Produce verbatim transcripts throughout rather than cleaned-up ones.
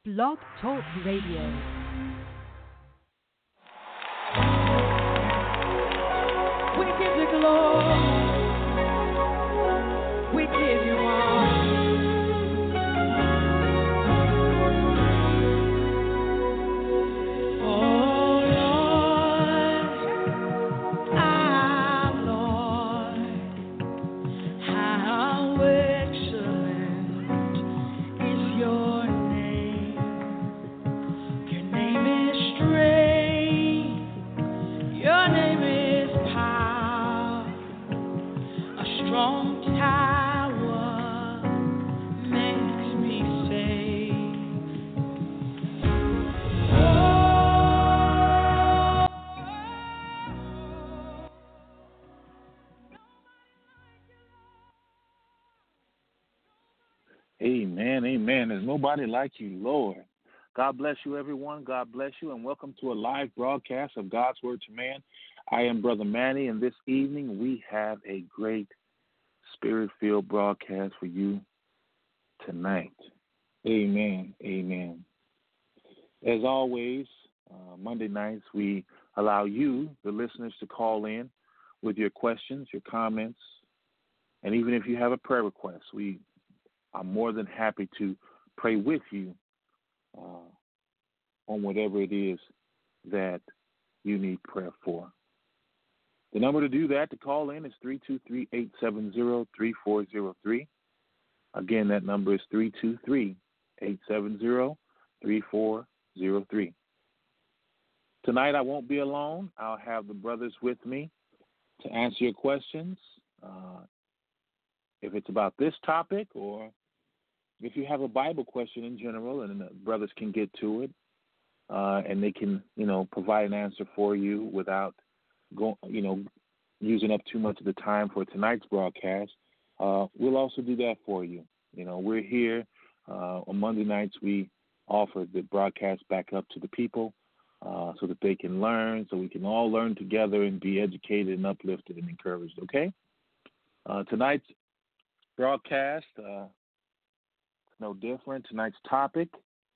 Blog Talk Radio. We give you glory. We give you honor. Oh Lord, our Lord, how excellent is your name. Your name is strength. Your name is power. A strong tower makes me safe. Amen, amen. There's nobody like you, Lord. God bless you, everyone. God bless you, and welcome to a live broadcast of God's Word to Man. I am Brother Manny, and this evening we have a great Spirit-filled broadcast for you tonight. Amen, amen. As always, uh, Monday nights we allow you, the listeners, to call in with your questions, your comments, and even if you have a prayer request, we are more than happy to pray with you uh, on whatever it is that you need prayer for. The number to do that, to call in, is three two three, eight seven zero, three four zero three. Again, that number is three two three, eight seven zero, three four zero three. Tonight I won't be alone. I'll have the brothers with me to answer your questions. Uh, if it's about this topic, or if you have a Bible question in general, and the brothers can get to it, uh, and they can, you know, provide an answer for you without, go, you know, using up too much of the time for tonight's broadcast, uh, we'll also do that for you. You know, we're here uh, on Monday nights. We offer the broadcast back up to the people uh, so that they can learn, so we can all learn together and be educated and uplifted and encouraged. Okay. Uh, tonight's broadcast. Uh, No different. Tonight's topic,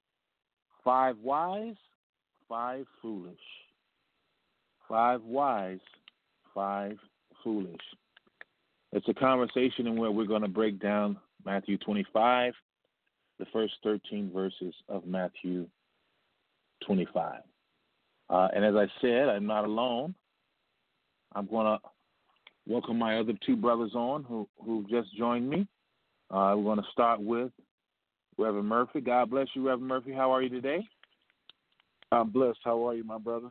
five wise, five foolish. Five wise, five foolish. It's a conversation in where we're going to break down Matthew twenty-five, the first thirteen verses of Matthew twenty-five. Uh, and as I said, I'm not alone. I'm going to welcome my other two brothers on who, who just joined me. Uh, we're going to start with Reverend Murphy. God bless you, Reverend Murphy. How are you today? I'm blessed. How are you, my brother?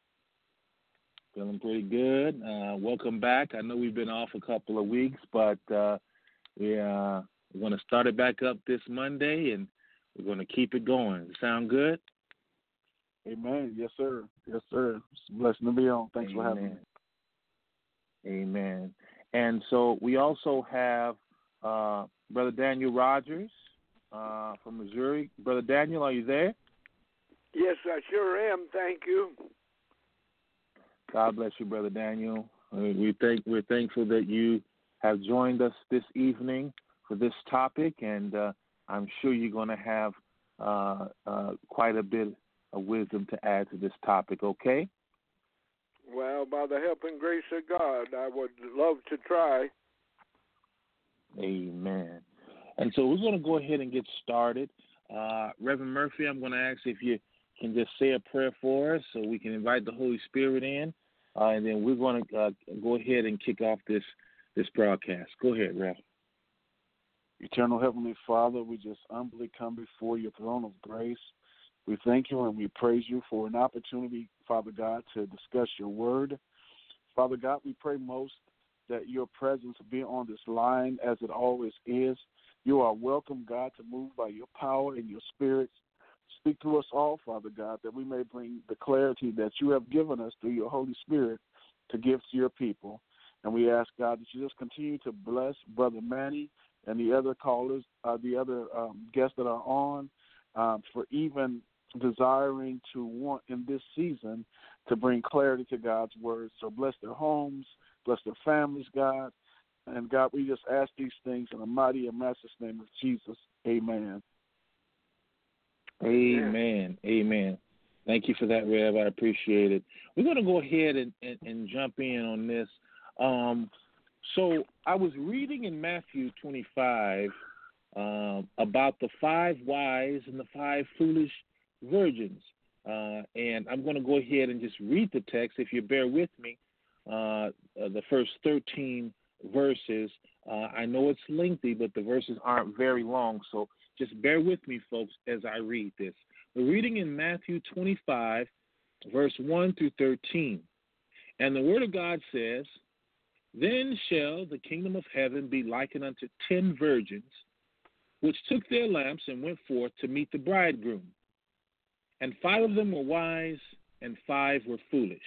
Feeling pretty good. Uh, welcome back. I know we've been off a couple of weeks, but uh, we, uh, we're going to start it back up this Monday, and we're going to keep it going. Sound good? Amen. Yes, sir. Yes, sir. It's a blessing to be on. Thanks Amen. for having me. Amen. And so we also have uh, Brother Daniel Rogers uh, from Missouri. Brother Daniel, are you there? Yes, I sure am. Thank you. God bless you, Brother Daniel. Uh, We think we're thankful that you have joined us this evening for this topic, and uh, I'm sure you're going to have uh, uh, quite a bit of wisdom to add to this topic. Okay? Well, by the help and grace of God, I would love to try. Amen. And so we're going to go ahead and get started. Uh, Reverend Murphy, I'm going to ask if you can just say a prayer for us so we can invite the Holy Spirit in, uh, and then we're going to uh, go ahead and kick off this, this broadcast. Go ahead, Rev. Eternal Heavenly Father, we just humbly come before your throne of grace. We thank you and we praise you for an opportunity, Father God, to discuss your word. Father God, we pray most that your presence be on this line as it always is. You are welcome, God, to move by your power and your spirit. Speak to us all, Father God, that we may bring the clarity that you have given us through your Holy Spirit to give to your people. And we ask, God, that you just continue to bless Brother Manny and the other callers, uh, the other um, guests that are on, um, for even desiring to want in this season to bring clarity to God's word. So bless their homes, bless their families, God. And God, we just ask these things in the mighty and master's name of Jesus. Amen. Amen. Amen. Thank you for that, Rev. I appreciate it. We're going to go ahead and, and, and jump in on this. Um, so I was reading in Matthew twenty-five um, about the five wise and the five foolish virgins. Uh, and I'm going to go ahead and just read the text, if you bear with me, uh, uh, the first thirteen verses. Uh, I know it's lengthy, but the verses aren't very long, so just bear with me, folks, as I read this. We're reading in Matthew twenty-five, verse one through thirteen. And the Word of God says, "Then shall the kingdom of heaven be likened unto ten virgins, which took their lamps and went forth to meet the bridegroom. And five of them were wise, and five were foolish.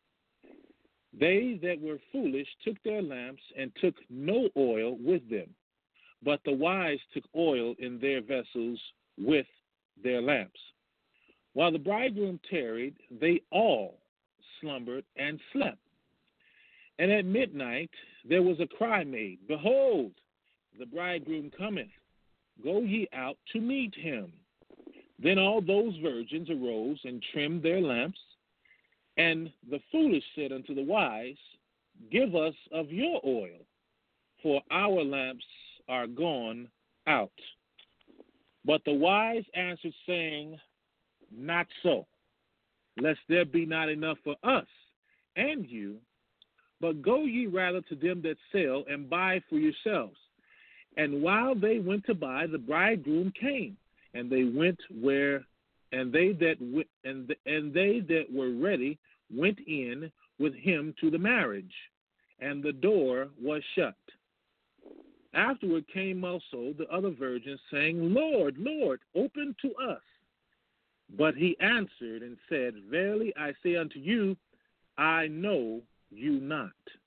They that were foolish took their lamps and took no oil with them, but the wise took oil in their vessels with their lamps. While the bridegroom tarried, they all slumbered and slept. And at midnight there was a cry made, Behold, the bridegroom cometh. Go ye out to meet him. Then all those virgins arose and trimmed their lamps. And the foolish said unto the wise, Give us of your oil, for our lamps are gone out. But the wise answered, saying, Not so, lest there be not enough for us and you, but go ye rather to them that sell and buy for yourselves. And while they went to buy, the bridegroom came, and they went where, and they that w- and and they that were ready went in with him to the marriage, and the door was shut. Afterward came also the other virgins, saying, Lord, Lord, open to us. But he answered and said, Verily I say unto you, I know you not.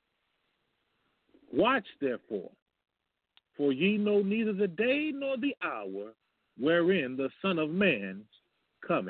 Watch therefore, for ye know neither the day nor the hour wherein the Son of Man cometh.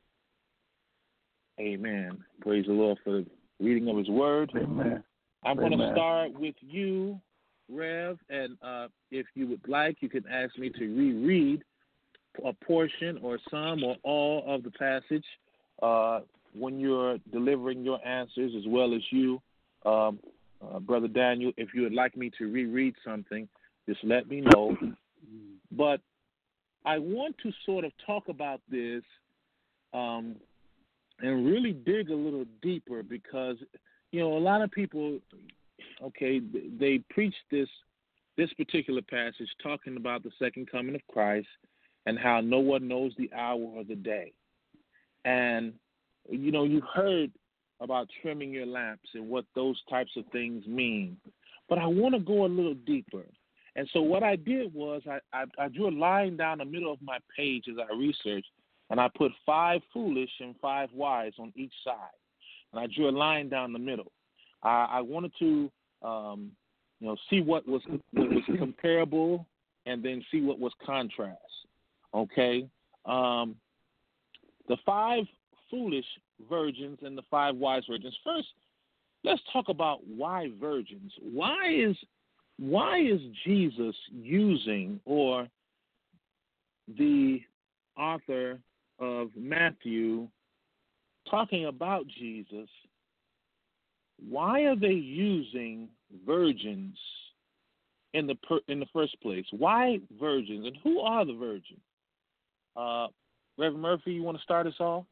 Amen. Praise the Lord for the reading of his word. Amen. I'm going to Amen. start with you, Rev, and uh, if you would like, you can ask me to reread a portion or some or all of the passage uh, when you're delivering your answers, as well as you, um, uh, Brother Daniel. If you would like me to reread something, just let me know. But I want to sort of talk about this um, and really dig a little deeper because, you know, a lot of people, okay, they preach this this particular passage talking about the second coming of Christ and how no one knows the hour or the day. And, you know, you've heard about trimming your lamps and what those types of things mean. But I want to go a little deeper. And so what I did was I, I, I drew a line down the middle of my page as I researched, and I put five foolish and five wise on each side. And I drew a line down the middle. I, I wanted to, um, you know, see what was what was comparable and then see what was contrast. Okay? Um, the five foolish virgins and the five wise virgins. First, let's talk about why virgins. Why is why is Jesus using, or the author of Matthew talking about Jesus, why are they using virgins in the per, in the first place? Why virgins, and who are the virgins? Uh, Reverend Murphy, you want to start us off?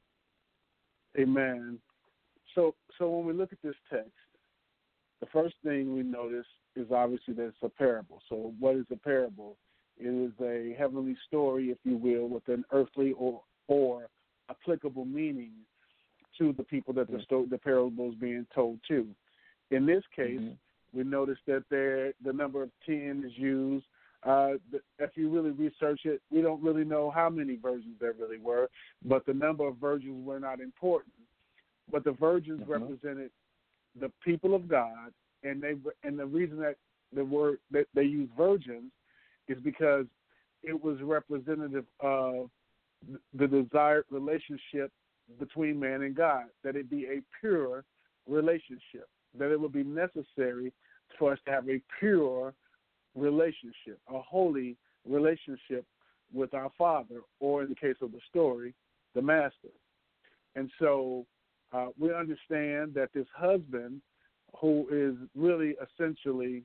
Amen. So, so when we look at this text, the first thing we notice is obviously that it's a parable. So what is a parable? It is a heavenly story, if you will, with an earthly or, or applicable meaning to the people that the, sto- the parable is being told to. In this case, mm-hmm. we notice that there the number of ten is used. Uh, if you really research it, we don't really know how many virgins there really were, but the number of virgins were not important. But the virgins mm-hmm. represented the people of God, and they and the reason that the word that they use virgins is because it was representative of the desired relationship between man and God, that it be a pure relationship, that it would be necessary for us to have a pure relationship, a holy relationship with our Father, or in the case of the story, the Master. And so uh, we understand that this husband, who is really essentially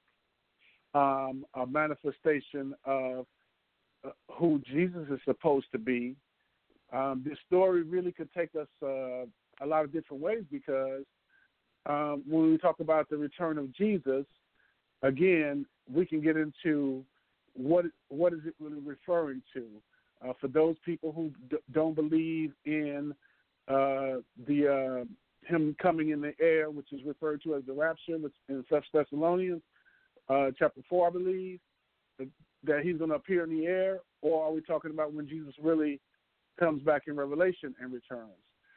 um, a manifestation of uh, who Jesus is supposed to be, um, this story really could take us uh, a lot of different ways, because um, when we talk about the return of Jesus, again, we can get into what what is it really referring to. Uh, for those people who d- don't believe in uh, the uh, him coming in the air, which is referred to as the rapture, which in First Thessalonians uh, chapter four, I believe, that he's going to appear in the air, or are we talking about when Jesus really comes back in Revelation and returns?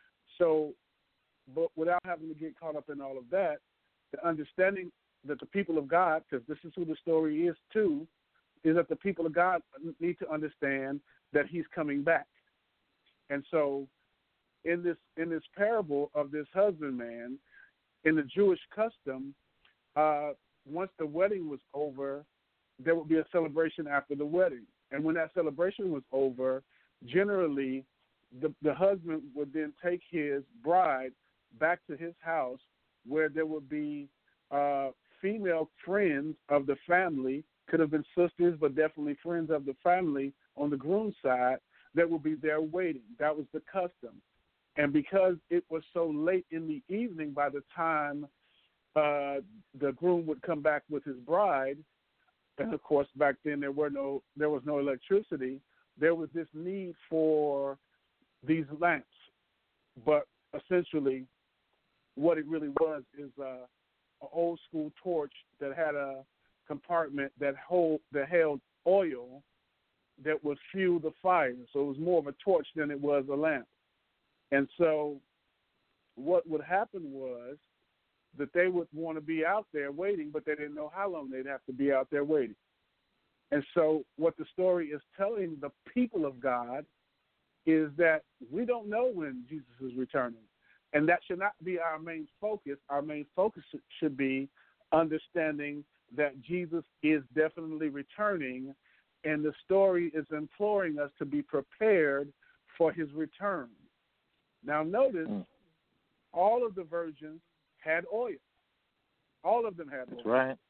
So, but without having to get caught up in all of that, the understanding that the people of God, because this is who the story is too, is that the people of God need to understand that he's coming back. And so in this in this parable of this husbandman, in the Jewish custom, uh, once the wedding was over, there would be a celebration after the wedding. And when that celebration was over, generally the, the husband would then take his bride back to his house, where there would be uh, female friends of the family, could have been sisters, but definitely friends of the family on the groom's side, that would be there waiting. That was the custom. And because it was so late in the evening by the time uh, the groom would come back with his bride, and of course back then there were no there was no electricity, there was this need for these lamps. But essentially what it really was is uh, an old school torch that had a compartment that hold that held oil that would fuel the fire. So it was more of a torch than it was a lamp. And so what would happen was that they would want to be out there waiting, but they didn't know how long they'd have to be out there waiting. And so what the story is telling the people of God is that we don't know when Jesus is returning. And that should not be our main focus. Our main focus should be understanding that Jesus is definitely returning, and the story is imploring us to be prepared for his return. Now notice, mm. all of the virgins had oil. All of them had That's oil. Right.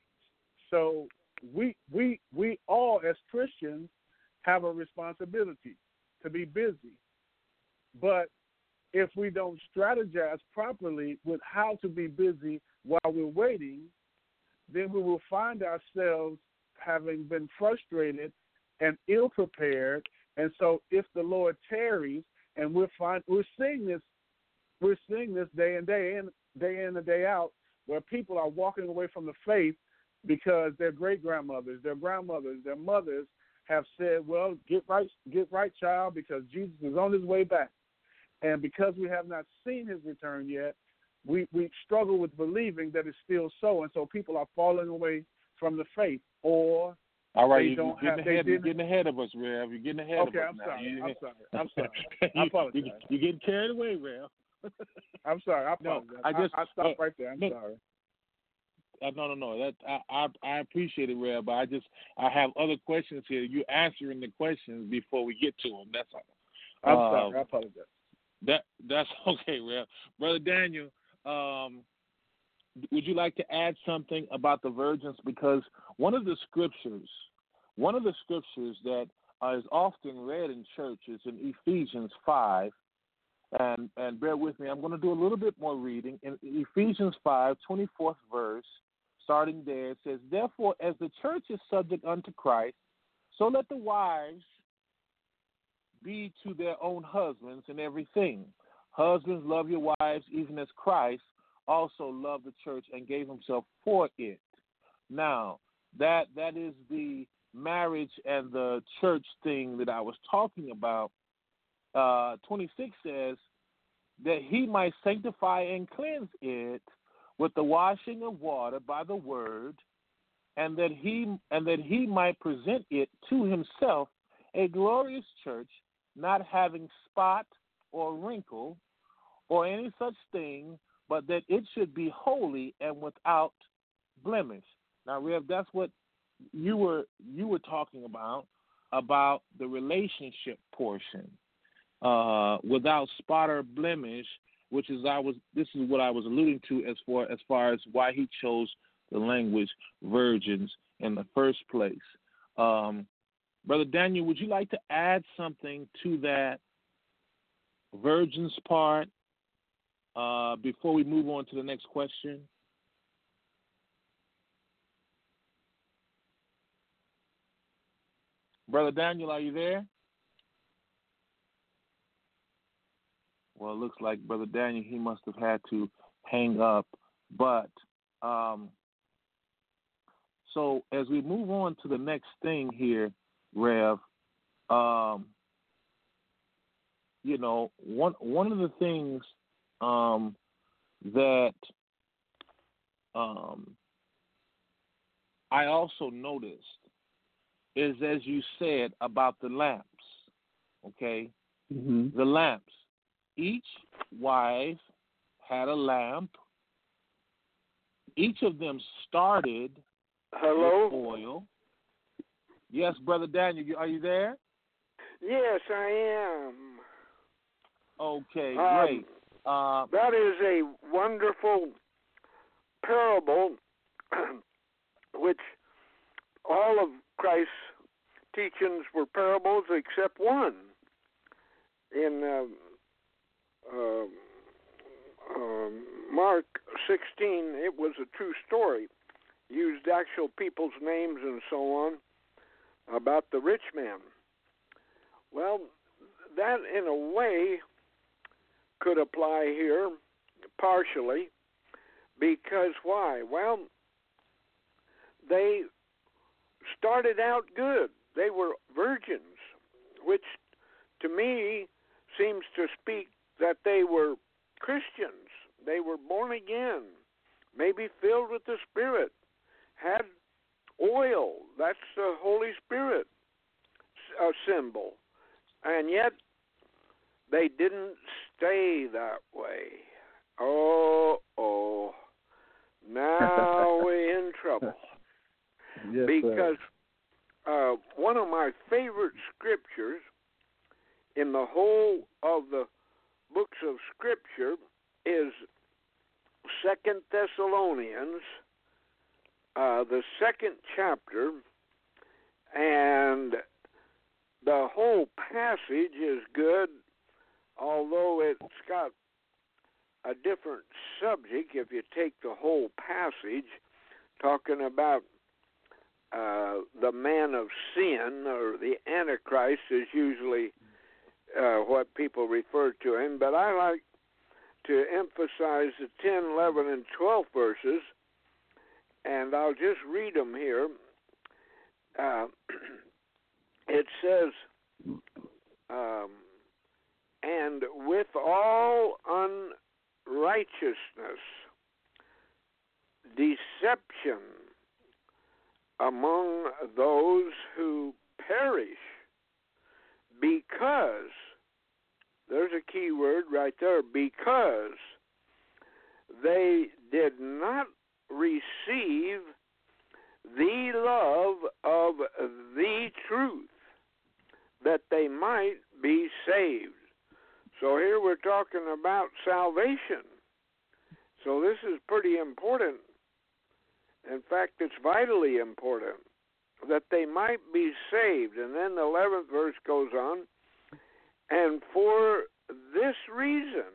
So we we we all as Christians have a responsibility to be busy. But if we don't strategize properly with how to be busy while we're waiting, then we will find ourselves having been frustrated and ill-prepared. And so if the Lord tarries, and we're find, we're seeing this, we're seeing this day in, day in, day in and day out, where people are walking away from the faith because their great-grandmothers, their grandmothers, their mothers have said, well, get right, get right, child, because Jesus is on his way back. And because we have not seen his return yet, we, we struggle with believing that it's still so. And so people are falling away from the faith, or all right, they you're don't getting, have, ahead, they you're getting ahead of us, Rev. You're getting ahead okay, of us I'm now. sorry, You, I'm sorry. I'm sorry. I you, apologize. You, you're getting carried away, Rev. I'm sorry. I apologize. No, I just I, I stopped uh, right there. I'm no, sorry. Uh, no, no, no. That I, I I appreciate it, Rev. But I just I have other questions here. You're answering the questions before we get to them. That's all. I'm uh, sorry. I apologize. That that's okay, Rev. Brother Daniel, um, would you like to add something about the virgins? Because one of the scriptures, one of the scriptures that uh, is often read in church is in Ephesians five. And and bear with me, I'm going to do a little bit more reading. In Ephesians five, twenty-fourth verse, starting there, it says, therefore, as the church is subject unto Christ, so let the wives be to their own husbands in everything. Husbands, love your wives, even as Christ also loved the church and gave himself for it. Now, that that is the marriage and the church thing that I was talking about. Uh, twenty-six says that he might sanctify and cleanse it with the washing of water by the word, and that he and that he might present it to himself a glorious church, not having spot or wrinkle or any such thing, but that it should be holy and without blemish. Now, Rev, that's what you were you were talking about. about the relationship portion, uh, without spot or blemish, which is I was. This is what I was alluding to as far as far as why he chose the language virgins in the first place. Um, Brother Daniel, would you like to add something to that virgins part uh, before we move on to the next question? Brother Daniel, are you there? Well, it looks like Brother Daniel, he must have had to hang up. But um, so as we move on to the next thing here, Rev, um, you know, one one of the things um, that um, I also noticed is, as you said, about the lamps, okay? Mm-hmm. The lamps. Each wife had a lamp. Each of them started Hello? with oil. Yes, Brother Daniel, are you there? Yes, I am. Okay, um, great. Uh, that is a wonderful parable, which all of Christ's teachings were parables except one. In uh, uh, uh, Mark sixteen, it was a true story. Used actual people's names and so on about the rich man. Well, that in a way could apply here partially, because why? Well, they started out good. They were virgins, which to me seems to speak that they were Christians. They were born again, maybe filled with the Spirit, had oil. That's the Holy Spirit a symbol. And yet they didn't stay that way. Oh, oh. Now we're in trouble. Yes, because uh, one of my favorite scriptures in the whole of the books of Scripture is Second Thessalonians, uh, the second chapter, and the whole passage is good, although it's got a different subject if you take the whole passage, talking about uh, the man of sin, or the Antichrist is usually uh, what people refer to him, but I like to emphasize the ten, eleven, and twelve verses, and I'll just read them here. Uh, it says, um, and with all unrighteousness, deception among those who perish, because, there's a key word right there, because they did not receive the love of the truth, that they might be saved. So here we're talking about salvation. So this is pretty important. In fact, it's vitally important that they might be saved. And then the eleventh verse goes on, and for this reason,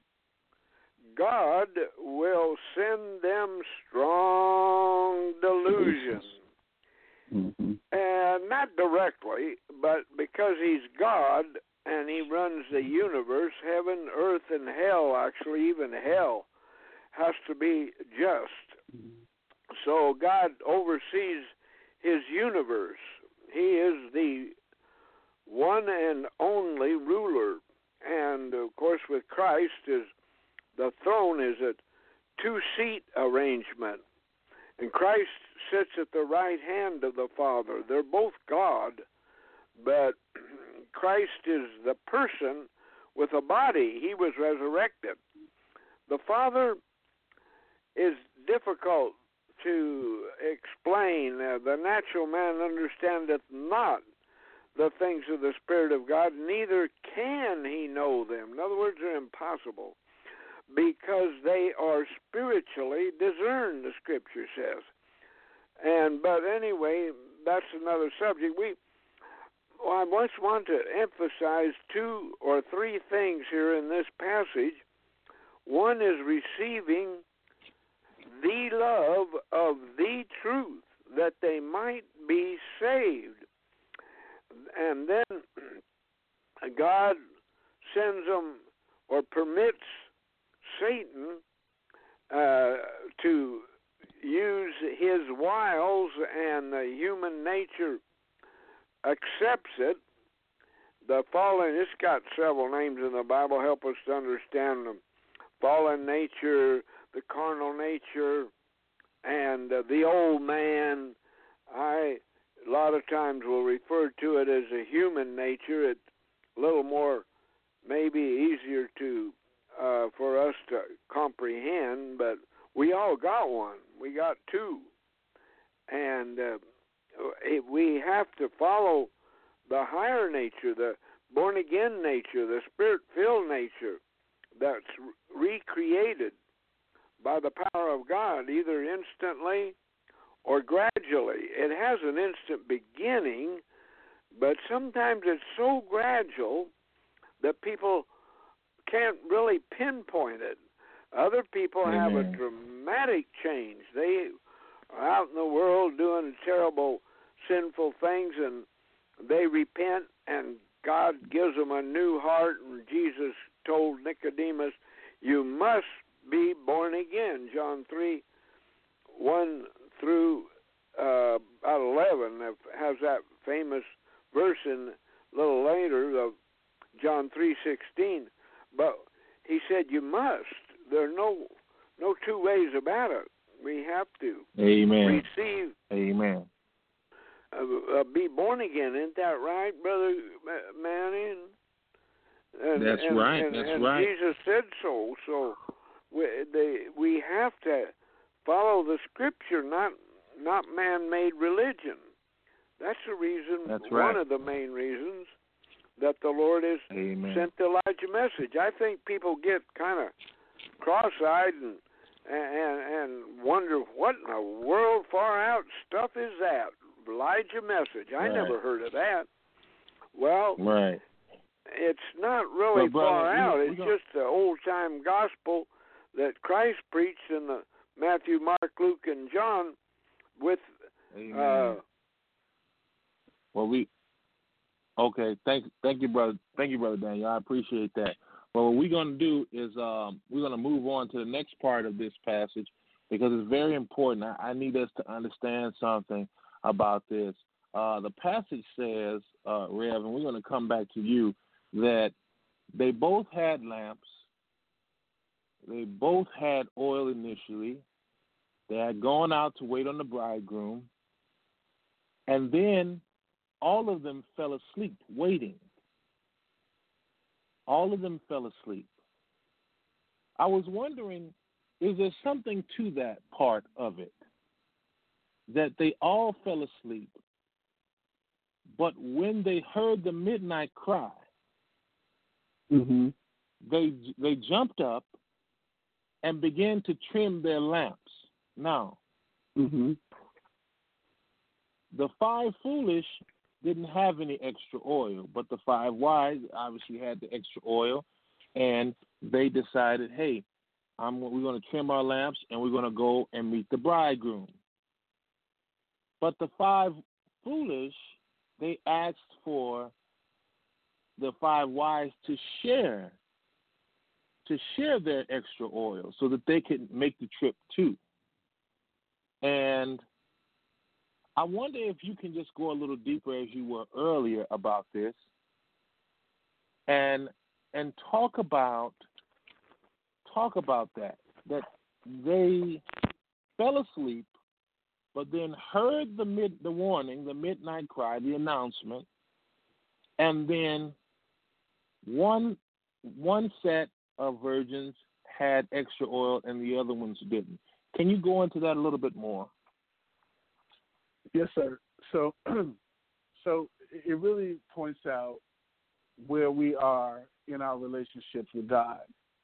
God will send them strong delusion. Mm-hmm. And not directly, but because he's God and he runs the universe, heaven, earth, and hell, actually even hell, has to be just. Mm-hmm. So God oversees his universe. He is the one and only ruler. And, of course, with Christ, is the throne is a two-seat arrangement. And Christ sits at the right hand of the Father. They're both God, but Christ is the person with a body. He was resurrected. The Father is difficult to explain. Uh, the natural man understandeth not the things of the Spirit of God, neither can he know them. In other words, they're impossible because they are spiritually discerned, the Scripture says. And but anyway, that's another subject. We well, I once want to emphasize two or three things here in this passage. One is receiving the love of the truth, that they might be saved. And then God sends them or permits Satan uh, to use his wiles, and the human nature accepts it. The fallen, it's got several names in the Bible, help us to understand them. Fallen nature, the carnal nature, and uh, the old man. I a lot of times will refer to it as a human nature. It's a little more, maybe easier to uh, for us to comprehend, but we all got one. We got two, and uh, it, we have to follow the higher nature, the born-again nature, the Spirit-filled nature that's recreated by the power of God, either instantly or gradually. It has an instant beginning, but sometimes it's so gradual that people can't really pinpoint it. Other people Amen. Have a dramatic change. They are out in the world doing terrible, sinful things, and they repent, and God gives them a new heart, and Jesus told Nicodemus, you must be born again. John three, one through uh, about eleven has that famous verse in a little later of John three sixteen. But he said you must. There are no no two ways about it. We have to Amen. receive. Amen. Uh, uh, be born again. Isn't that right, Brother Manny? And, That's and, right. And, That's and right. Jesus said so. So we they, we have to follow the Scripture, not not man-made religion. That's the reason. That's one right. of the main reasons that the Lord has Amen. sent the Elijah message. I think people get kind of cross-eyed and, and and wonder what in the world far out stuff is that Elijah message. I right. never heard of that. Well, right. it's not really well, brother, far we, out. we it's gonna... just the old-time gospel that Christ preached in the Matthew, Mark, Luke, and John with. Amen. Uh, well, we. Okay, thank, thank you, brother. Thank you, brother Daniel. I appreciate that. Well, what we're going to do is um, we're going to move on to the next part of this passage because it's very important. I, I need us to understand something about this. Uh, the passage says, uh, Rev, and we're going to come back to you, that they both had lamps. They both had oil initially. They had gone out to wait on the bridegroom. And then all of them fell asleep waiting. All of them fell asleep. I was wondering, is there something to that part of it? That they all fell asleep, but when they heard the midnight cry, mm-hmm. they they jumped up and began to trim their lamps. Now, mm-hmm. the five foolish didn't have any extra oil, but the five wise obviously had the extra oil, and they decided, hey, I'm, we're going to trim our lamps, and we're going to go and meet the bridegroom. But the five foolish, they asked for the five wise to share, to share their extra oil so that they could make the trip too. And I wonder if you can just go a little deeper as you were earlier about this and and talk about talk about that, that they fell asleep but then heard the mid the warning, the midnight cry, the announcement, and then one one set of virgins had extra oil and the other ones didn't. Can you go into that a little bit more? Yes, sir. So, so it really points out where we are in our relationships with God.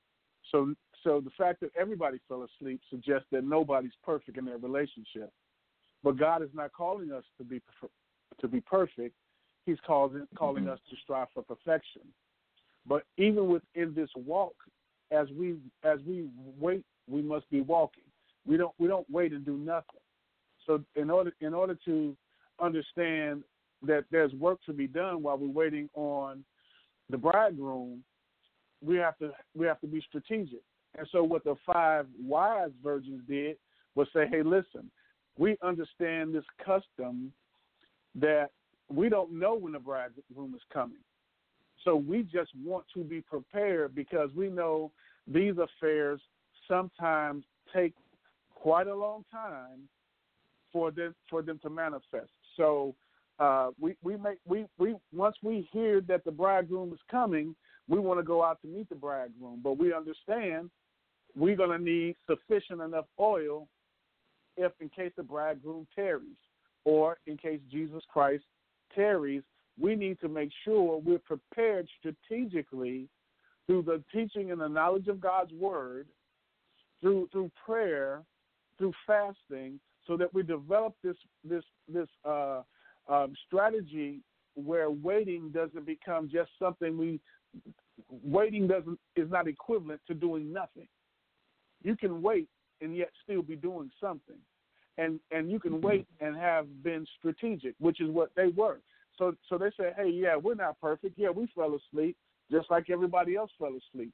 So, so the fact that everybody fell asleep suggests that nobody's perfect in their relationship. But God is not calling us to be to be perfect. He's calling calling us to strive for perfection. But even within this walk, as we as we wait, we must be walking. We don't we don't wait and do nothing. So in order in order to understand that there's work to be done while we're waiting on the bridegroom, we have to we have to be strategic. And so what the five wise virgins did was say, hey, listen, we understand this custom that we don't know when the bridegroom is coming. So we just want to be prepared because we know these affairs sometimes take quite a long time for them for them to manifest. So uh, we we make we, we once we hear that the bridegroom is coming, we want to go out to meet the bridegroom. But we understand we're going to need sufficient enough oil if in case the bridegroom tarries or in case Jesus Christ tarries. We need to make sure we're prepared strategically through the teaching and the knowledge of God's word, through through prayer, through fasting, so that we develop this this this uh, um, strategy where waiting doesn't become just something we waiting doesn't is not equivalent to doing nothing. You can wait and yet still be doing something, and and you can wait and have been strategic, which is what they were. So so they said, hey, yeah, we're not perfect. Yeah, we fell asleep just like everybody else fell asleep.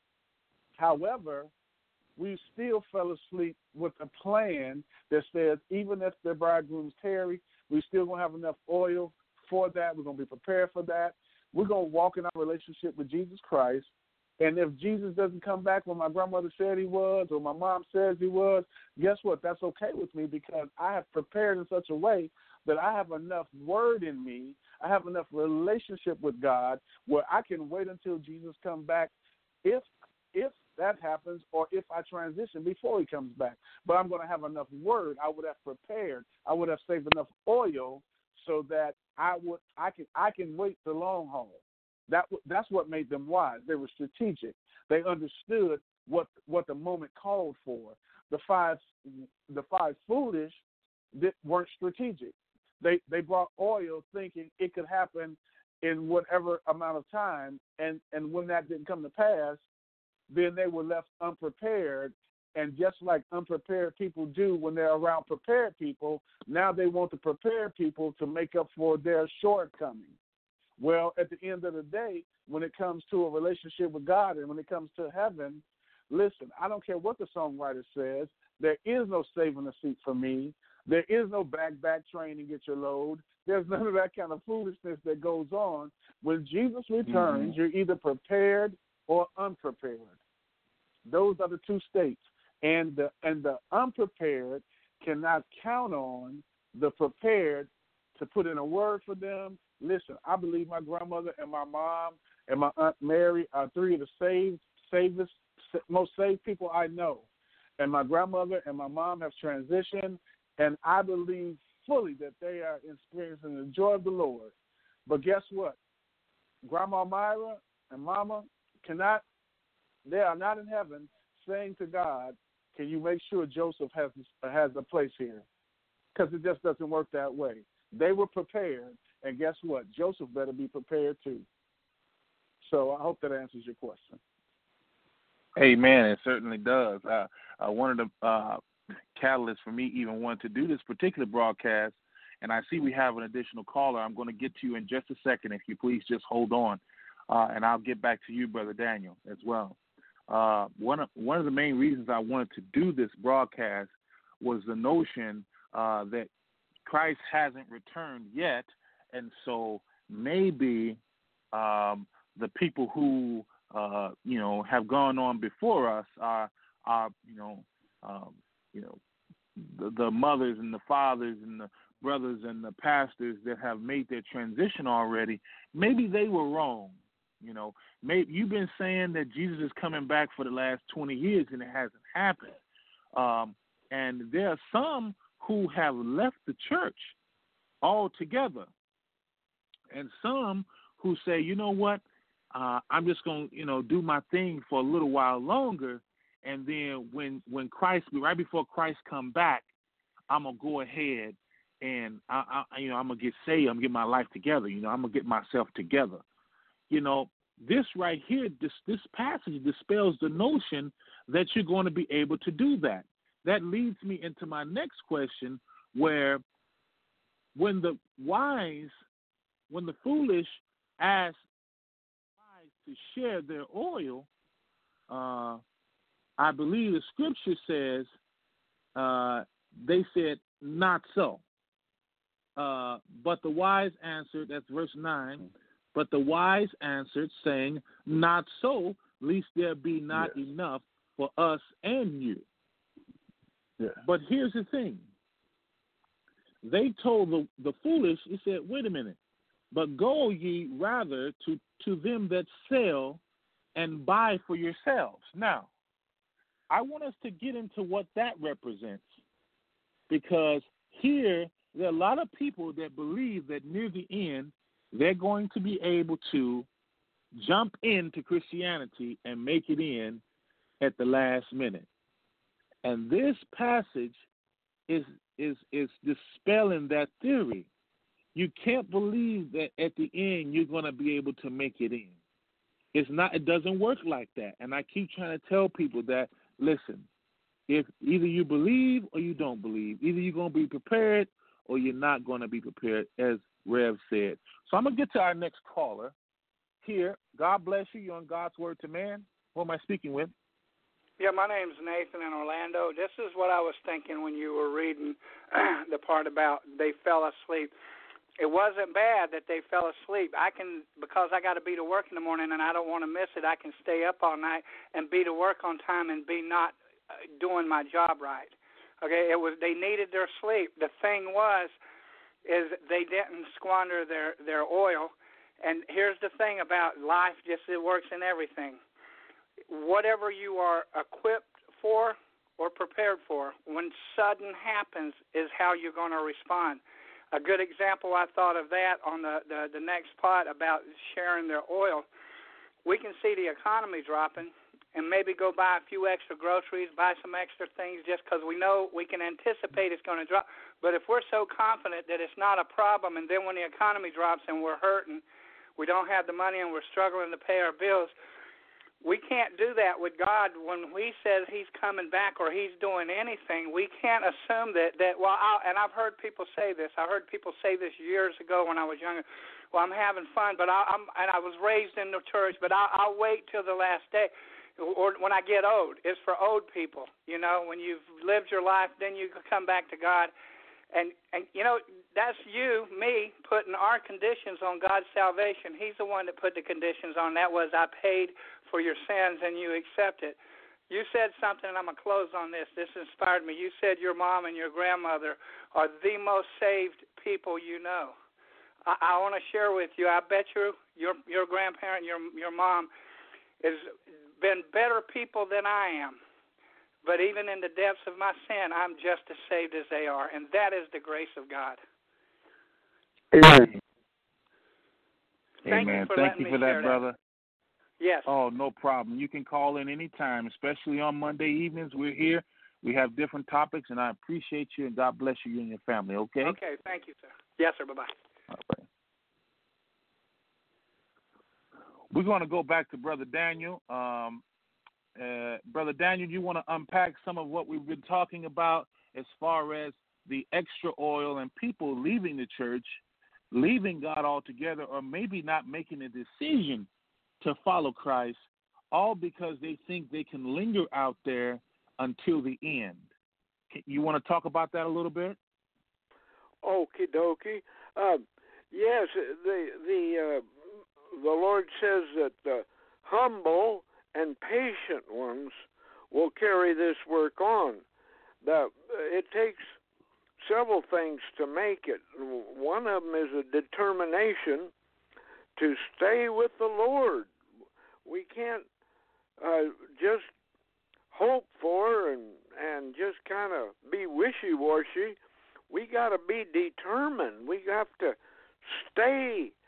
However, we still fell asleep with a plan that says even if the bridegroom's tarry, we still going to have enough oil for that. We're going to be prepared for that. We're going to walk in our relationship with Jesus Christ. And if Jesus doesn't come back when my grandmother said he was or my mom says he was, guess what? That's okay with me because I have prepared in such a way that I have enough word in me. I have enough relationship with God where I can wait until Jesus comes back if if that happens or if I transition before he comes back. But I'm going to have enough word. I would have prepared. I would have saved enough oil so that I would I can I can wait the long haul. That that's what made them wise. They were strategic. They understood what what the moment called for. The five the five foolish that weren't strategic. They they brought oil thinking it could happen in whatever amount of time, and, and when that didn't come to pass, then they were left unprepared. And just like unprepared people do when they're around prepared people, now they want to prepare people to make up for their shortcomings. Well, at the end of the day, when it comes to a relationship with God and when it comes to heaven, listen, I don't care what the songwriter says. There is no saving a seat for me. There is no back, back, train and get your load. There's none of that kind of foolishness that goes on. When Jesus returns, mm-hmm. you're either prepared or unprepared. Those are the two states. And the, and the unprepared cannot count on the prepared to put in a word for them. Listen, I believe my grandmother and my mom and my Aunt Mary are three of the saved, safest, most saved people I know. And my grandmother and my mom have transitioned, and I believe fully that they are experiencing the joy of the Lord. But guess what? Grandma Myra and Mama cannot, they are not in heaven saying to God, can you make sure Joseph has has a place here? Because it just doesn't work that way. They were prepared, and guess what? Joseph better be prepared too. So I hope that answers your question. Amen. It certainly does. Uh, uh, one of the uh, catalysts for me even wanting to do this particular broadcast, and I see we have an additional caller. I'm going to get to you in just a second. If you please just hold on, uh, and I'll get back to you, Brother Daniel, as well. Uh, one of one of the main reasons I wanted to do this broadcast was the notion uh, that Christ hasn't returned yet, and so maybe um, the people who uh, you know have gone on before us are are you know um, you know the, the mothers and the fathers and the brothers and the pastors that have made their transition already. Maybe they were wrong. You know, maybe you've been saying that Jesus is coming back for the last twenty years and it hasn't happened. Um, and there are some who have left the church altogether. and some who say, you know what, uh, I'm just going to, you know, do my thing for a little while longer, and then when when Christ, right before Christ come back, I'm going to go ahead and, I, I, you know, I'm going to get saved, I'm going to get my life together, you know, I'm going to get myself together. You know, this right here, this this passage dispels the notion that you're going to be able to do that. That leads me into my next question, where when the wise, when the foolish ask wise to share their oil, uh, I believe the scripture says uh, they said, not so. Uh, but the wise answered, that's verse nine, but the wise answered, saying, not so, lest there be not yes. enough for us and you. Yeah. But here's the thing. They told the, the foolish, he said, wait a minute, but go ye rather to, to them that sell and buy for yourselves. Now, I want us to get into what that represents, because here there are a lot of people that believe that near the end they're going to be able to jump into Christianity and make it in at the last minute. And this passage is is is dispelling that theory. You can't believe that at the end you're going to be able to make it in. It's not. It doesn't work like that. And I keep trying to tell people that, listen, if either you believe or you don't believe, either you're going to be prepared or you're not going to be prepared, as Rev said. So I'm going to get to our next caller here. God bless you. You're on God's Word to Man. Who am I speaking with? Yeah, my name's Nathan in Orlando. This is what I was thinking when you were reading the part about they fell asleep. It wasn't bad that they fell asleep. I can, because I got to be to work in the morning and I don't want to miss it, I can stay up all night and be to work on time and be not doing my job right. Okay, it was they needed their sleep. The thing was, is they didn't squander their, their oil. And here's the thing about life, just it works in everything. Whatever you are equipped for or prepared for, when sudden happens is how you're going to respond. A good example I thought of that on the, the, the next part about sharing their oil. We can see the economy dropping and maybe go buy a few extra groceries, buy some extra things just because we know we can anticipate it's going to drop. But if we're so confident that it's not a problem, and then when the economy drops and we're hurting, we don't have the money and we're struggling to pay our bills, we can't do that with God. When He says He's coming back or He's doing anything, we can't assume that, that well, I'll, and I've heard people say this. I heard people say this years ago when I was younger. Well, I'm having fun, but I, I'm, and I was raised in the church, but I'll, I'll wait till the last day. Or when I get old. It's for old people. You know, when you've lived your life, then you come back to God. And, and you know, that's you, me, putting our conditions on God's salvation. He's the one that put the conditions on. That was, I paid for your sins and you accept it. You said something, and I'm going to close on this. This inspired me. You said your mom and your grandmother are the most saved people you know. I, I want to share with you, I bet you your your grandparent, your your mom, has been better people than I am. But even in the depths of my sin, I'm just as saved as they are. And that is the grace of God. Amen. Thank Amen. you for, Thank you for that, that, brother. Yes. Oh, no problem. You can call in anytime, especially on Monday evenings. We're here. We have different topics, and I appreciate you, and God bless you and your family, okay? Okay, thank you, sir. Yes, sir. Bye-bye. All right. We're going to go back to Brother Daniel. Um, uh, Brother Daniel, do you want to unpack some of what we've been talking about as far as the extra oil and people leaving the church, leaving God altogether, or maybe not making a decision to follow Christ, all because they think they can linger out there until the end? You want to talk about that a little bit? Okie dokie. Um, yes, the the uh, the Lord says that the humble and patient ones will carry this work on. The, it takes several things to make it. One of them is a determination to stay with the Lord. We can't uh, just hope for and and just kind of be wishy-washy. We got to be determined. We have to stay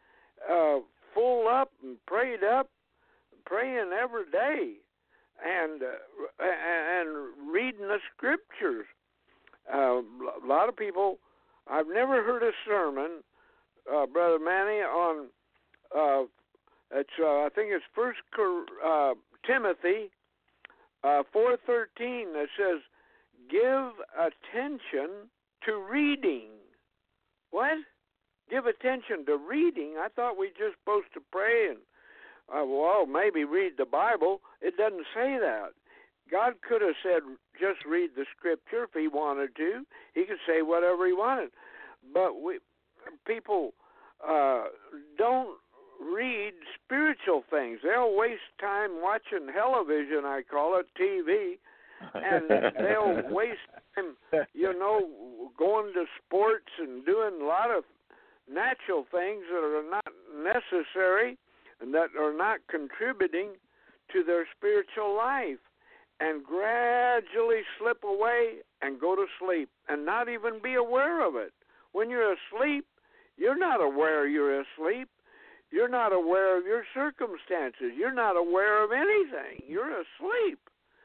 uh, full up and prayed up, praying every day, and uh, and reading the scriptures. Uh, a lot of people, I've never heard a sermon, uh, Brother Manny, on uh, it's uh, I think it's First uh, Timothy uh, four thirteen that says, "Give attention to reading." What? Give attention to reading? I thought we just supposed to pray and uh, well, maybe read the Bible. It doesn't say that. God could have said just read the scripture if he wanted to. He could say whatever he wanted. But we people uh, don't read spiritual things. They'll waste time watching television, I call it, T V, and they'll waste time, you know, going to sports and doing a lot of natural things that are not necessary and that are not contributing to their spiritual life, and gradually slip away and go to sleep and not even be aware of it. When you're asleep, you're not aware you're asleep. You're not aware of your circumstances. You're not aware of anything. You're asleep.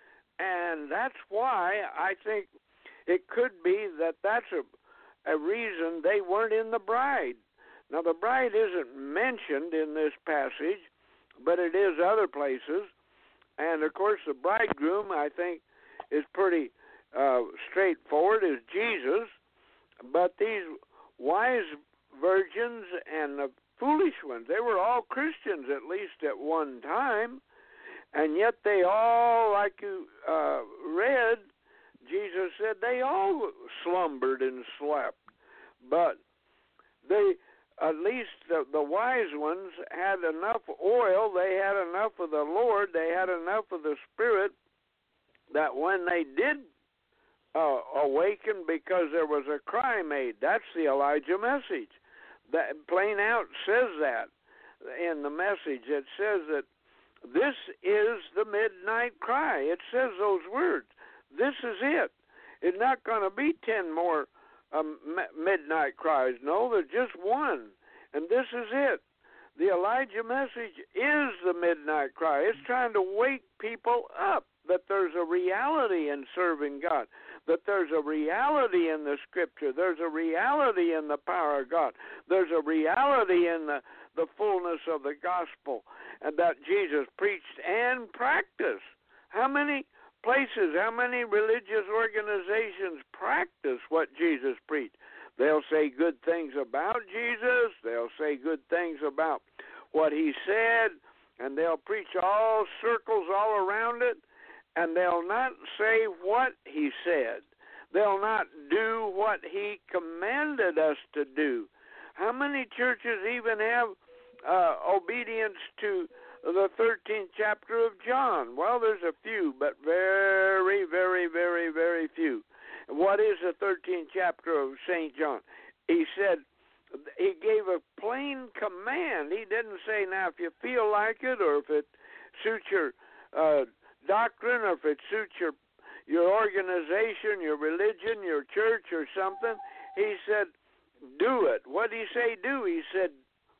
And that's why I think it could be that that's a, a reason they weren't in the bride. Now, the bride isn't mentioned in this passage, but it is other places. And, of course, the bridegroom, I think, is pretty uh, straightforward, is Jesus. But these wise virgins and the foolish ones, they were all Christians, at least at one time. And yet they all, like you uh, read, Jesus said they all slumbered and slept. But they, at least the, the wise ones, had enough oil, they had enough of the Lord, they had enough of the Spirit, that when they did uh, awaken because there was a cry made, that's the Elijah message. That plain out says that in the message. It says that this is the midnight cry. It says those words. This is it. It's not going to be ten more um, midnight cries. No, there's just one. And this is it. The Elijah message is the midnight cry. It's trying to wake people up that there's a reality in serving God, that there's a reality in the Scripture, there's a reality in the power of God, there's a reality in the, the fullness of the gospel, and that Jesus preached and practiced. How many places, how many religious organizations practice what Jesus preached? They'll say good things about Jesus, they'll say good things about what he said, and they'll preach all circles all around it, and they'll not say what he said. They'll not do what he commanded us to do. How many churches even have uh, obedience to the thirteenth chapter of John? Well, there's a few, but very, very, very, very few. What is the thirteenth chapter of Saint John? He said, he gave a plain command. He didn't say, now, if you feel like it, or if it suits your uh, doctrine, or if it suits your your organization, your religion, your church, or something. He said, do it. What did he say do? He said,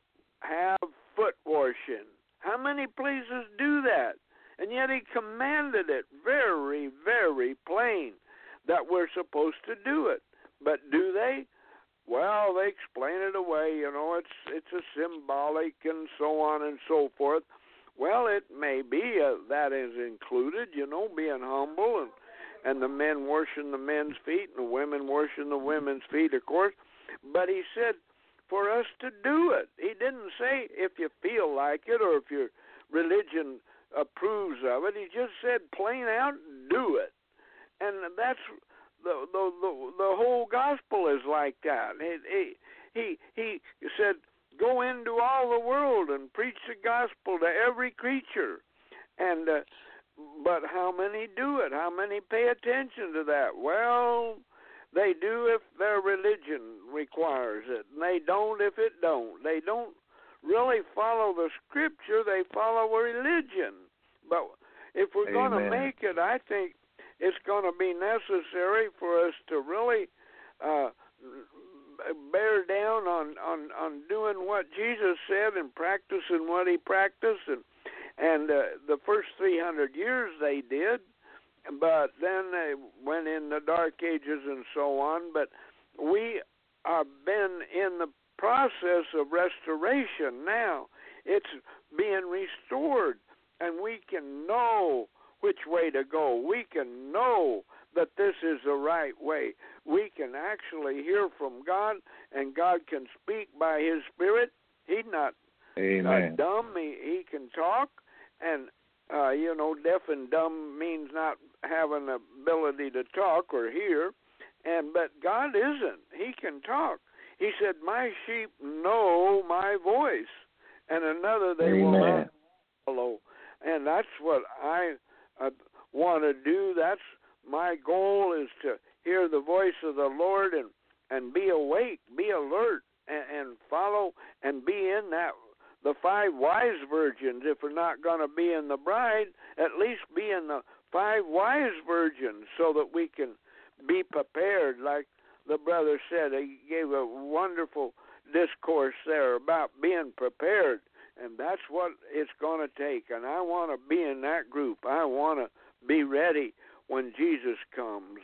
have foot washing. How many places do that? And yet he commanded it very, very plain that we're supposed to do it. But do they? Well, they explain it away. You know, it's it's a symbolic and so on and so forth. Well, it may be uh, that is included, you know, being humble and, and the men washing the men's feet and the women washing the women's feet, of course. But he said for us to do it. He didn't say if you feel like it or if your religion approves of it. He just said plain out, do it. And that's the the the, the whole gospel is like that. He he he said, go into all the world and preach the gospel to every creature. And uh, but how many do it? How many pay attention to that? Well, they do if their religion requires it, and they don't if it don't. They don't really follow the Scripture. They follow a religion. But if we're going to make it, I think it's going to be necessary for us to really uh, bear down on, on, on doing what Jesus said and practicing what he practiced. And, and uh, the first three hundred years they did, but then they went in the Dark Ages and so on. But we have been in the process of restoration now. It's being restored, and we can know which way to go. We can know that this is the right way. We can actually hear from God, and God can speak by his Spirit. He's not uh, dumb. He, he can talk, and, uh, you know, deaf and dumb means not having the ability to talk or hear, and but God isn't. He can talk. He said, my sheep know my voice, and another they Amen. will not follow. And that's what I uh, want to do. That's my goal, is to hear the voice of the Lord and, and be awake, be alert, and, and follow and be in that, the five wise virgins. If we're not going to be in the bride, at least be in the five wise virgins so that we can be prepared. Like the brother said, he gave a wonderful discourse there about being prepared, and that's what it's going to take. And I want to be in that group. I want to be ready when Jesus comes.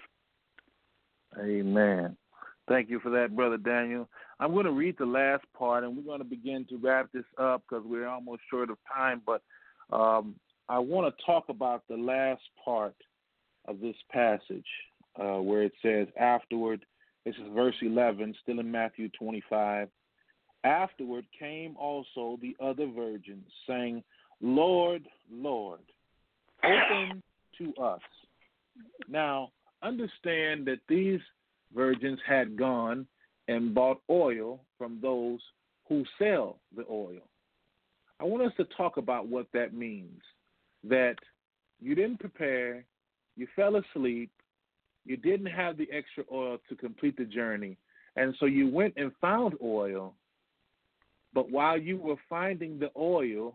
Amen. Thank you for that, Brother Daniel. I'm going to read the last part, and we're going to begin to wrap this up because we're almost short of time. But um, I want to talk about the last part of this passage uh, where it says, afterward, this is verse eleven, still in Matthew twenty-five. Afterward came also the other virgins, saying, Lord, Lord, open to us. Now, understand that these virgins had gone and bought oil from those who sell the oil. I want us to talk about what that means, that you didn't prepare, you fell asleep, you didn't have the extra oil to complete the journey, and so you went and found oil, but while you were finding the oil,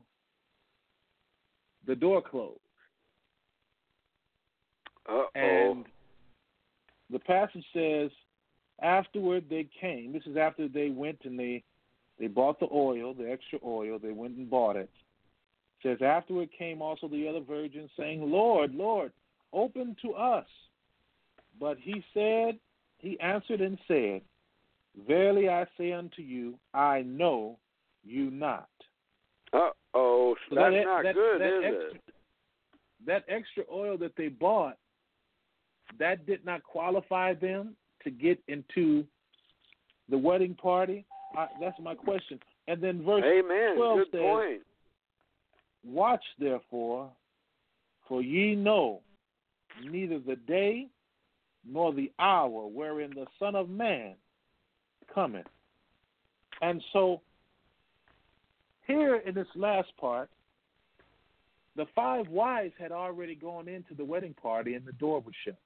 the door closed. Uh-oh. And the passage says, afterward they came. This is after they went and they, they bought the oil, the extra oil. They went and bought it. It says, afterward came also the other virgins, saying, Lord, Lord, open to us. But he said, he answered and said, verily I say unto you, I know you not. Uh-oh. So That's that, not that, good, that is extra, it? That extra oil that they bought, that did not qualify them to get into the wedding party? I, that's my question. And then verse Amen. twelve Good says, point. watch therefore, for ye know neither the day nor the hour wherein the Son of Man cometh. And so here in this last part, the five wise had already gone into the wedding party and the door was shut.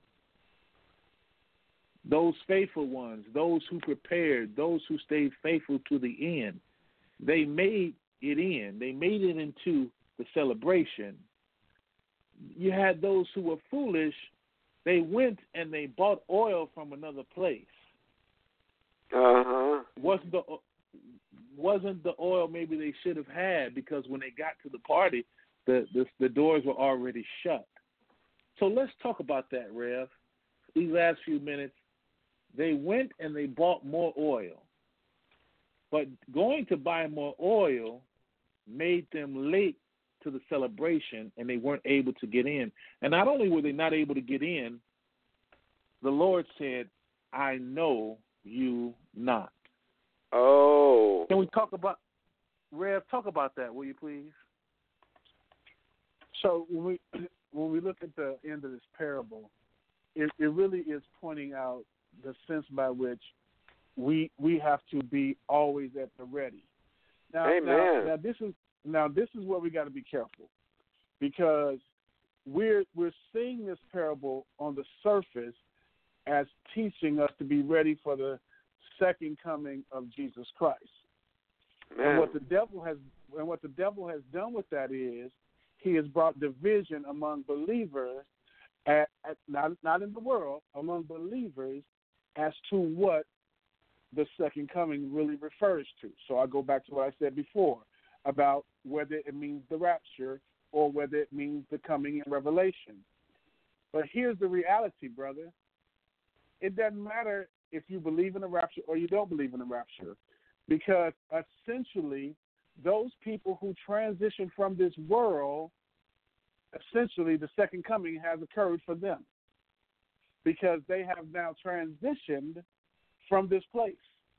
Those faithful ones, those who prepared, those who stayed faithful to the end, they made it in. They made it into the celebration. You had those who were foolish. They went and they bought oil from another place. Uh-huh. Wasn't the, wasn't the oil maybe they should have had, because when they got to the party, the, the, the doors were already shut. So let's talk about that, Rev. These last few minutes, they went and they bought more oil. But going to buy more oil made them late to the celebration, and they weren't able to get in. And not only were they not able to get in, the Lord said, I know you not. Oh. Can we talk about, Rev, talk about that, will you please? So when we when we look at the end of this parable, it, it really is pointing out the sense by which we we have to be always at the ready. Now, Amen. now, now this is now this is where we got to be careful, because we're we're seeing this parable on the surface as teaching us to be ready for the second coming of Jesus Christ. Man. And what the devil has and what the devil has done with that is he has brought division among believers, at, at, not not in the world, among believers, as to what the second coming really refers to. So I go back to what I said before about whether it means the rapture or whether it means the coming in Revelation. But here's the reality, brother. It doesn't matter if you believe in the rapture or you don't believe in the rapture, because essentially those people who transition from this world, essentially the second coming has occurred for them, because they have now transitioned from this place.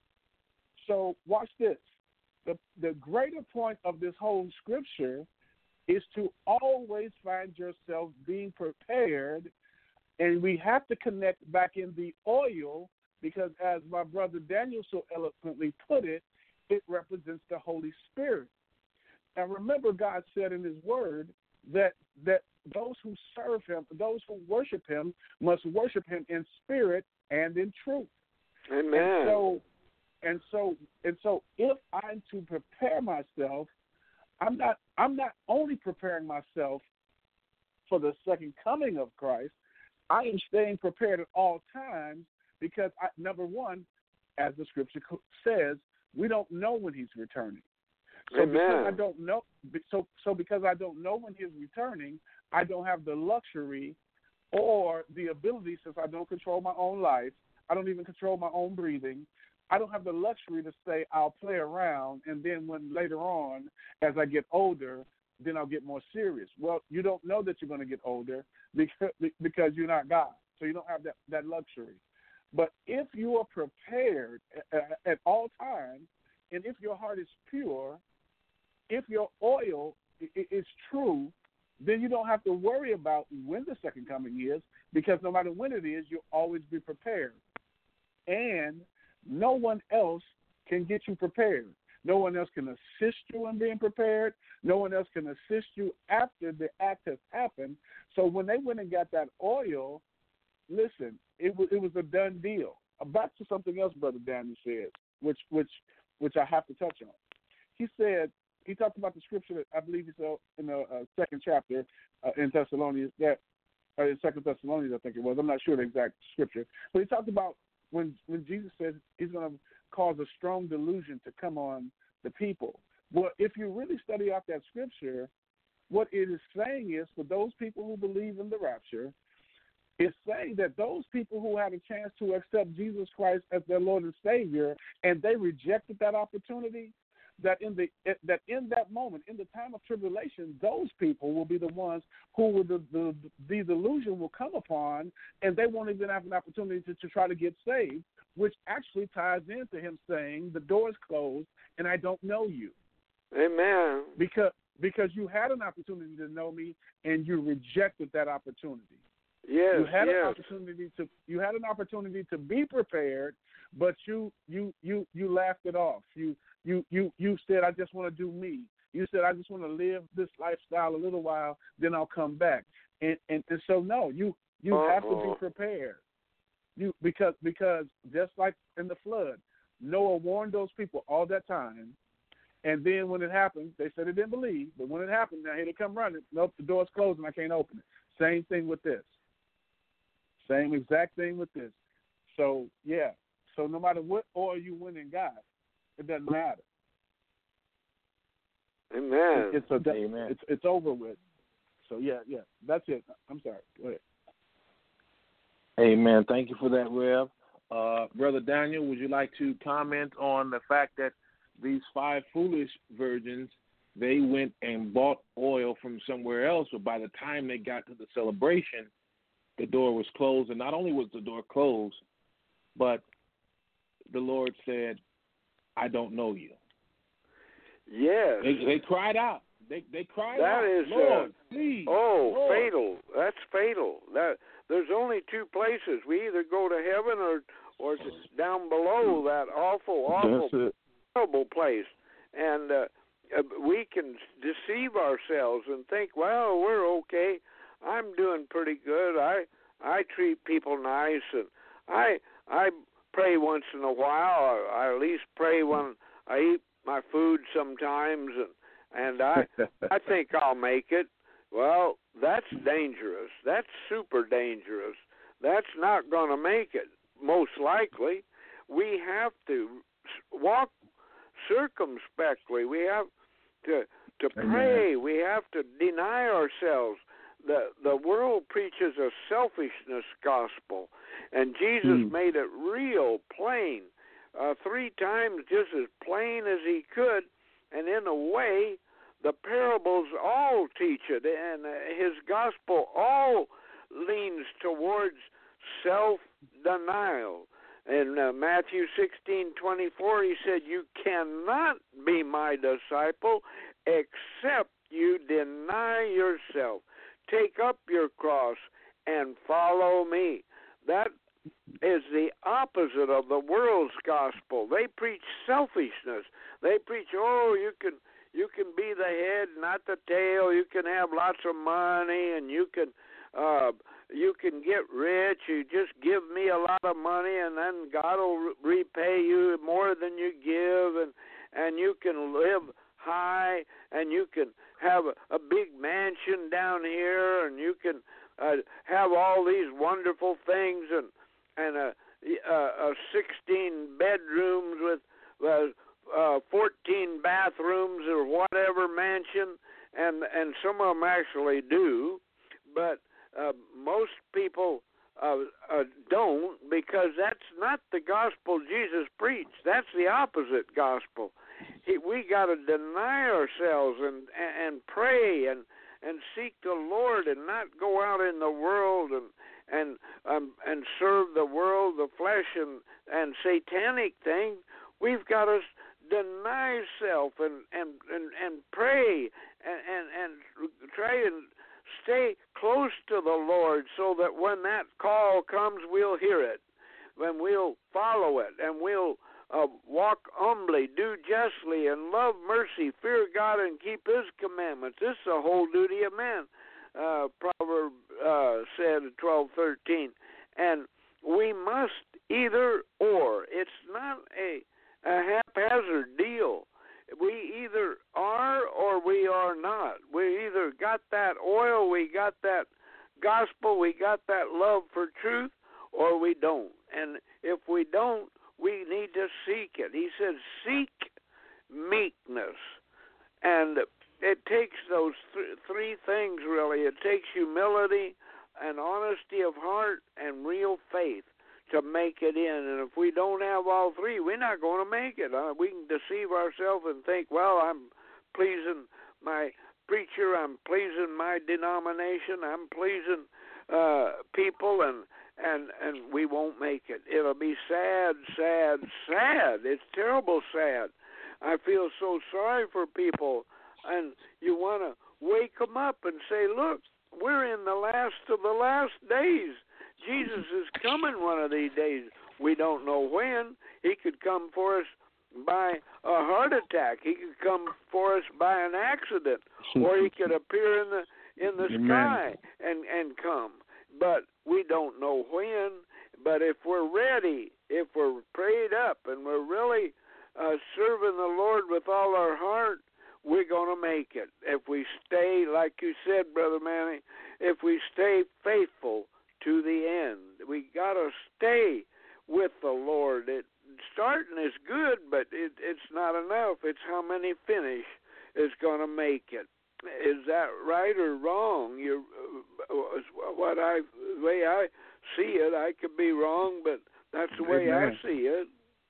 So watch this. The, the greater point of this whole scripture is to always find yourself being prepared, and we have to connect back in the oil, because as my brother Daniel so eloquently put it, it represents the Holy Spirit. And remember, God said in his word that that those who serve him, those who worship him, must worship him in spirit and in truth. Amen. And so, and so, and so, if I'm to prepare myself, I'm not. I'm not only preparing myself for the second coming of Christ. I am staying prepared at all times, because I, number one, as the scripture says, we don't know when he's returning. So Amen. because I don't know, so so because I don't know when he's returning, I don't have the luxury or the ability, since I don't control my own life. I don't even control my own breathing. I don't have the luxury to say I'll play around, and then when later on, as I get older, then I'll get more serious. Well, you don't know that you're going to get older because, because you're not God. So you don't have that, that luxury. But if you are prepared at, at all times, and if your heart is pure, if your oil is true, then you don't have to worry about when the second coming is, because no matter when it is, you'll always be prepared. And no one else can get you prepared. No one else can assist you in being prepared. No one else can assist you after the act has happened. So when they went and got that oil, listen, it was it was a done deal. Back to something else Brother Daniel said, which which which I have to touch on. He said, he talked about the scripture that I believe he said in the uh, second chapter uh, in Thessalonians, that uh, in Second Thessalonians, I think it was. I'm not sure the exact scripture, but he talked about when when Jesus says he's going to cause a strong delusion to come on the people. Well, if you really study out that scripture, what it is saying is, for those people who believe in the rapture, it's saying that those people who had a chance to accept Jesus Christ as their Lord and Savior, and they rejected that opportunity, that in the that in that moment, in the time of tribulation, those people will be the ones who will the, the, the delusion will come upon, and they won't even have an opportunity to, to try to get saved, which actually ties into him saying, the door is closed and I don't know you. Amen. Because because you had an opportunity to know me and you rejected that opportunity. Yes, you had yes. an opportunity to you had an opportunity to be prepared, but you you you you laughed it off. You you you you said, I just want to do me. You said, I just want to live this lifestyle a little while, then I'll come back. And and, and so no, you you Uh-oh. have to be prepared. You because because just like in the flood, Noah warned those people all that time, and then when it happened, they said they didn't believe. But when it happened, now here they come running. Nope, the door's closed and I can't open it. Same thing with this. Same exact thing with this. So yeah. So no matter what oil you win in God, it doesn't matter. Amen. It's a, Amen. It's it's over with. So yeah, yeah. That's it. I'm sorry. Go ahead. Amen. Thank you for that, Rev. Uh, Brother Daniel, would you like to comment on the fact that these five foolish virgins, they went and bought oil from somewhere else, but by the time they got to the celebration, the door was closed, and not only was the door closed, but the Lord said, I don't know you. Yes. They, they cried out. They they cried That out, is, Lord, uh, please. Oh, Lord. fatal. That's fatal. That there's only two places. We either go to heaven or or down below that awful, awful, terrible place. And uh, we can deceive ourselves and think, well, we're okay. I'm doing pretty good. I I treat people nice, and I I pray once in a while. I at least pray when I eat my food sometimes, and and I I think I'll make it. Well, that's dangerous. That's super dangerous. That's not going to make it, most likely. we have to walk circumspectly. We have to to pray. Amen. We have to deny ourselves. The the world preaches a selfishness gospel, and Jesus Mm. made it real plain, uh, three times, just as plain as he could. And in a way, the parables all teach it, and uh, his gospel all leans towards self-denial. In uh, Matthew sixteen twenty-four, he said, "You cannot be my disciple except you deny yourself. Take up your cross and follow me." That is the opposite of the world's gospel. They preach selfishness. They preach, oh, you can you can be the head, not the tail. You can have lots of money, and you can uh, you can get rich. You just give me a lot of money, and then God will repay you more than you give, and and you can live high, and you can have a, a big mansion down here, and you can uh, have all these wonderful things, and and a, a, a sixteen bedrooms with uh, uh, fourteen bathrooms or whatever mansion, and and some of them actually do, but uh, most people uh, uh, don't, because that's not the gospel Jesus preached. That's the opposite gospel. He, we got to deny ourselves and and pray and and seek the Lord, and not go out in the world and and um, and serve the world, the flesh, and and satanic things. We've got to deny self and and and, and pray and, and and try and stay close to the Lord, so that when that call comes, we'll hear it, when we'll follow it, and we'll Uh, walk humbly, do justly, and love mercy, fear God, and keep his commandments. This is the whole duty of man, uh, Proverb uh, said twelve thirteen. And we must either or. It's not a, a haphazard deal. We either are or we are not. We either got that oil, we got that gospel, we got that love for truth, or we don't. And if we don't, we need to seek it. He says, seek meekness. And it takes those th- three things, really. It takes humility and honesty of heart and real faith to make it in. And if we don't have all three, we're not going to make it. Uh, we can deceive ourselves and think, well, I'm pleasing my preacher, I'm pleasing my denomination, I'm pleasing uh, people, and And and we won't make it. It'll be sad, sad, sad. It's terrible sad. I feel so sorry for people. And you want to wake them up and say, look, we're in the last of the last days. Jesus is coming one of these days. We don't know when. He could come for us by a heart attack. He could come for us by an accident. Or he could appear in the in the Amen. sky and, and come. But we don't know when. But if we're ready, if we're prayed up, and we're really uh, serving the Lord with all our heart, we're going to make it. If we stay, like you said, Brother Manny, if we stay faithful to the end, we got to stay with the Lord. It, starting is good, but it, it's not enough. It's how many finish is going to make it. Is that right or wrong? You, uh, what I, the way I see it, I could be wrong, but that's the way Amen. I see it.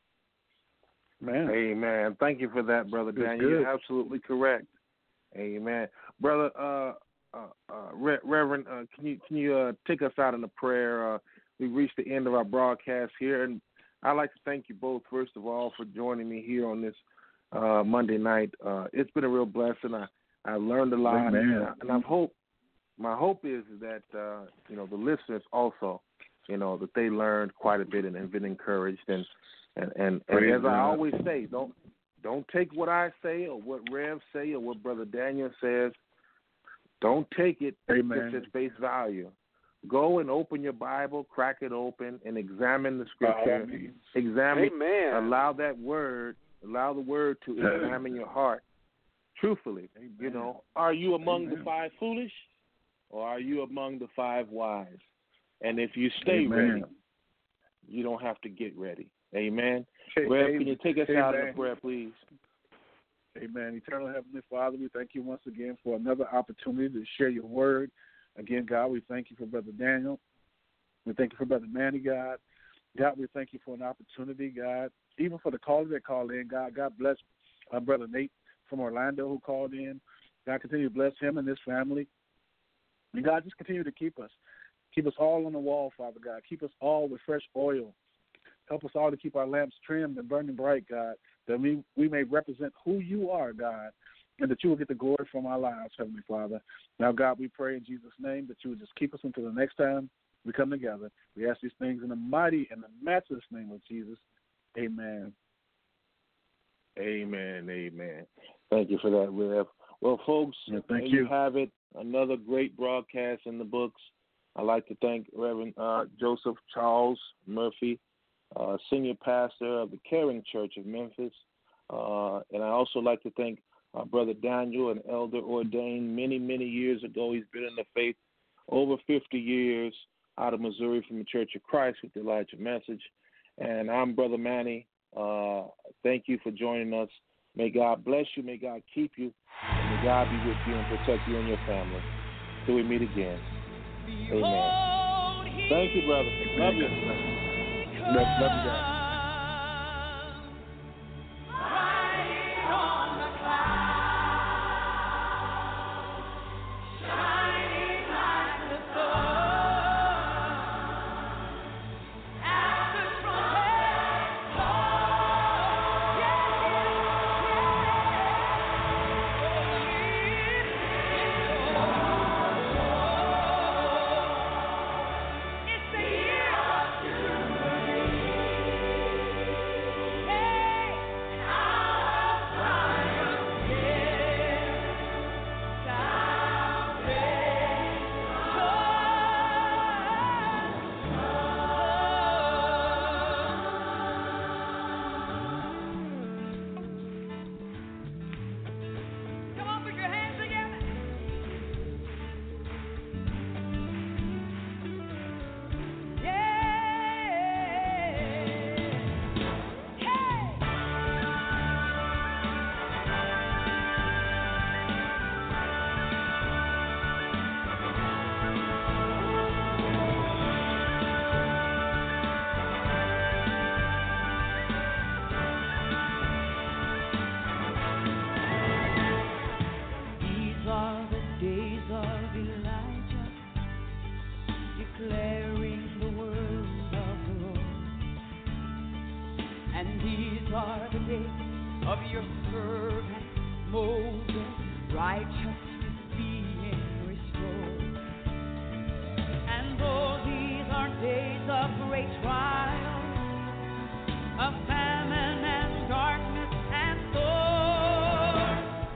Man. Amen. Thank you for that, Brother That's Daniel. good. You're absolutely correct. Amen. Brother, uh, uh, uh, Re- Reverend, uh, can you can you uh, take us out in a prayer? Uh, we've reached the end of our broadcast here, and I'd like to thank you both, first of all, for joining me here on this uh, Monday night. Uh, it's been a real blessing. I I learned a lot, Amen. and, I, and I hope my hope is that uh, you know the listeners also, you know, that they learned quite a bit and have been encouraged. And and and, and as I always say, don't don't take what I say or what Rev say or what Brother Daniel says. Don't take it Amen. just at face value. Go and open your Bible, crack it open, and examine the Scripture. Amen. Examine, Amen. allow that word, allow the word to examine your heart. Truthfully, Amen. you know, are you among Amen. the five foolish, or are you among the five wise? And if you stay Amen. ready, you don't have to get ready. Amen. Hey, Rev, amen. can you take us Amen. out in the prayer, please? Amen. Eternal Heavenly Father, we thank you once again for another opportunity to share your word. Again, God, we thank you for Brother Daniel. We thank you for Brother Manny, God. God, we thank you for an opportunity, God, even for the callers that called in, God. God bless our Brother Nate from Orlando who called in. God, continue to bless him and his family. And God, just continue to keep us. Keep us all on the wall, Father God. Keep us all with fresh oil. Help us all to keep our lamps trimmed and burning bright, God, that we, we may represent who you are, God, and that you will get the glory from our lives, Heavenly Father. Now, God, we pray in Jesus' name that you would just keep us until the next time we come together. We ask these things in the mighty and the matchless name of Jesus. Amen. Amen. Amen. Thank you for that, Rev. Well, folks, yeah, thank there you. you have it. Another great broadcast in the books. I'd like to thank Reverend uh, Joseph Charles Murphy, uh, senior pastor of the Caring Church of Memphis. Uh, and I also like to thank our brother Daniel, an elder ordained many, many years ago. He's been in the faith over fifty years out of Missouri from the Church of Christ with the Elijah Message. And I'm Brother Manny. Uh, thank you for joining us. May God bless you. May God keep you. And may God be with you and protect you and your family. Till we meet again. Amen. Thank you, brother. Love you. Love, love you, guys.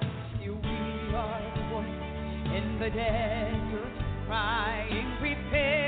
The desert crying, prepare.